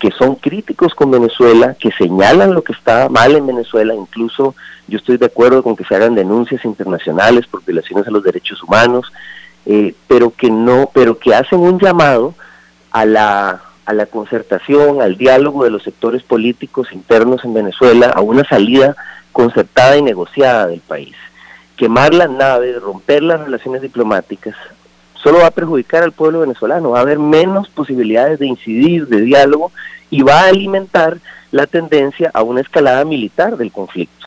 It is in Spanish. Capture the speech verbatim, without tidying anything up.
que son críticos con Venezuela, que señalan lo que está mal en Venezuela. Incluso yo estoy de acuerdo con que se hagan denuncias internacionales por violaciones a los derechos humanos, eh, pero que no, pero que hacen un llamado a la a la concertación, al diálogo de los sectores políticos internos en Venezuela, a una salida concertada y negociada del país. Quemar las naves, romper las relaciones diplomáticas, solo va a perjudicar al pueblo venezolano, va a haber menos posibilidades de incidir, de diálogo, y va a alimentar la tendencia a una escalada militar del conflicto.